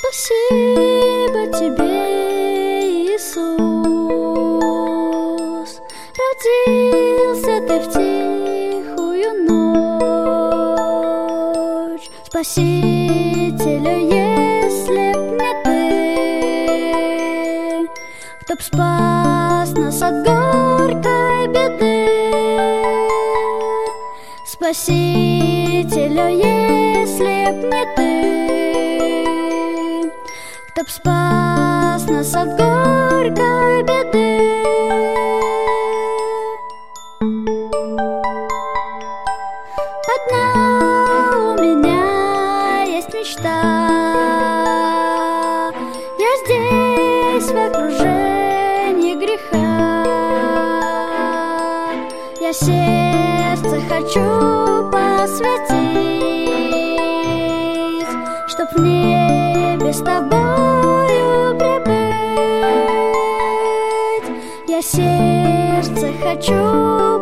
Спасибо тебе, Иисус, родился ты в тихую ночь. Спасителю, если б не ты, кто б спас нас от горькой беды. Спасителю, если б не ты, кто б спас нас от горькой беды. Одна у меня есть мечта, я здесь в окружении греха. Я сердце хочу посвятить, чтоб в небе с тобою прибыть. Я сердце хочу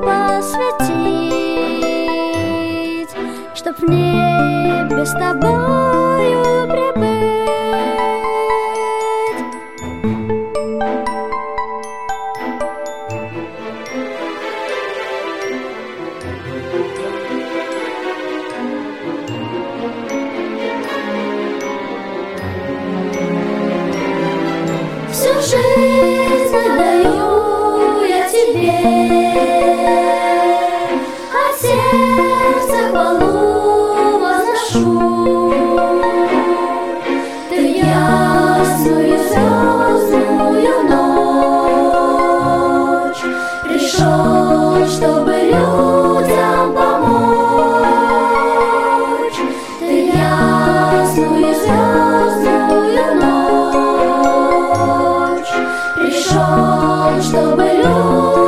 посвятить, чтоб в небе с тобою прибыть. Всю жизнь отдаю я тебе, от сердца хвалу возношу. Ты ясную звездную ночь пришел, чтобы людям помочь. Ты ясную звездную ночь пришел, чтобы люди